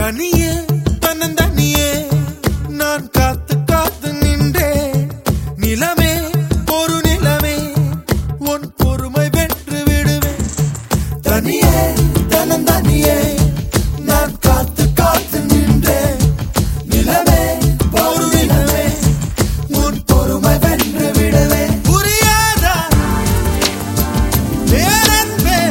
தனியே தன்னந்தனியே நான் காத்து காத்து நின்றே நிலமே ஒரு நிலமே உன் பொறுமை வென்று விடுவேன் தனியே தன்னந்தனியே நான் காத்து காத்து நின்றே நிலமே ஒரு நிலமே உன் பொறுமை வென்று விடுவேன் புரியாதா வேறென்பே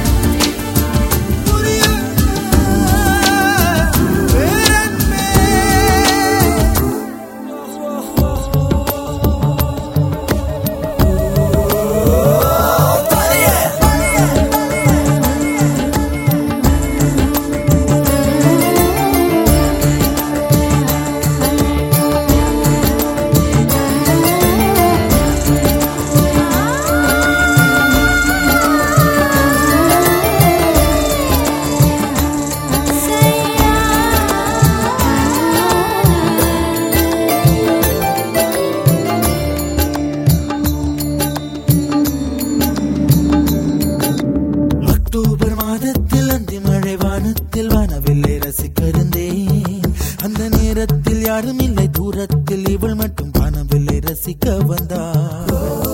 வானத்தில் வானவில்லை ரசிக்கிறேன் அந்த நேரத்தில் யாரும் இல்லை தூரத்தில் இவள் மட்டும் வானவில்லை ரசிக்க வந்தாள்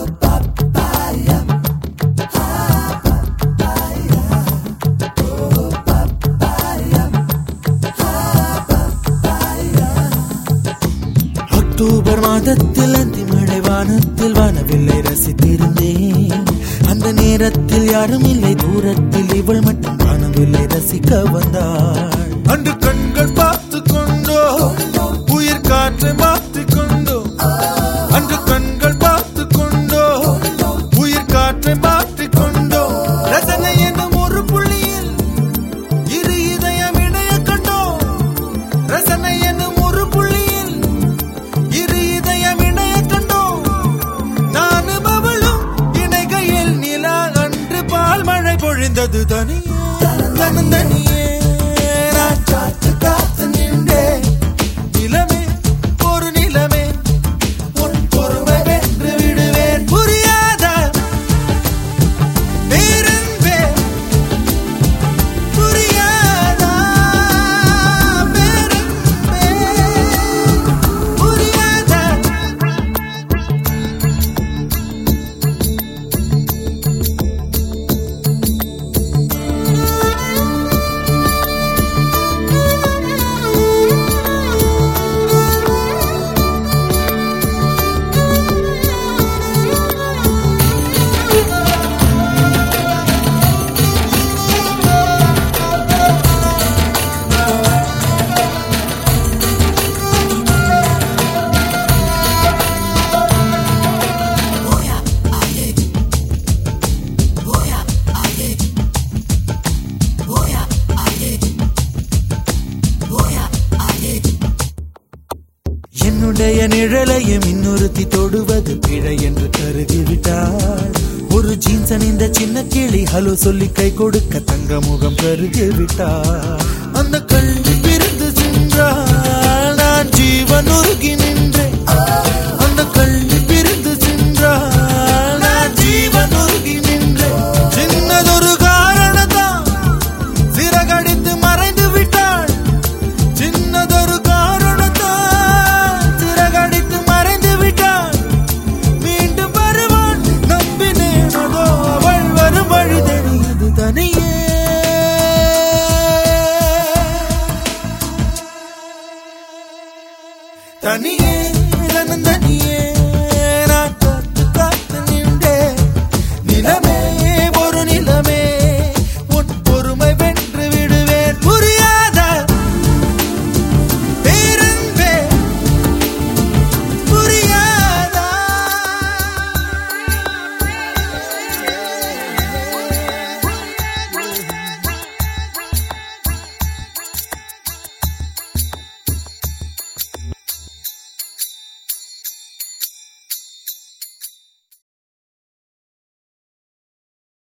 அக்டோபர் மாதத்தில் அந்தி மழை வானத்தில் வானவில்லை ரசித்திருந்தேன் அந்த நேரத்தில் யாரும் இல்லை தூரத்தில் இவள் மட்டும் வானவில்லை ரசிக்க வந்தாள் அன்று கண்கள் பார்த்து கொண்டோ உயிர் காற்றை மாற்றிக் கொண்டோ அன்று கண்கள் பார்த்து கொண்டோ உயிர் காற்றை மாற்றிக் கொண்டோ ரசனை என்னும் ஒரு புள்ளியில் இரு இதயம் இணைய கண்டோ ரசனை என்னும் ஒரு புள்ளியில் இரு இதயம் இணைய கண்டோ நானும் அவளும் இணைகையில் நிலா அன்று பால் மழை பொழிந்தது தனியே தனியே நான் காத்து காத்து நின்றே நிலமே ஒரு நிலமே உன் பொறுமை வென்று விடுவேன் புரியாதா பேரன்பே புரியாதா பேரன்பே புரியாதா என்னுடைய நிழலையும் இன்னொருத்தி தொடுவது பிழை என்று கருதிவிட்டாள் ஒரு ஜீன்ஸ் அணிந்த சின்ன கிளி ஹலோ சொல்லி கை கொடுக்க தங்க முகம் கருதிவிட்டாள் அந்த கல்வி பிரிந்து சென்றாள் நான் ஜீவன் உருகி நின்றேன் அந்த கல்வி பிரிந்து சென்றாள் நான் ஜீவன் உருகி நின்றேன் சின்னதொரு காரணத்தான் சிறகடித்து மறைந்து விட்டாள் சின்னதொரு தனியே தனியே தனியே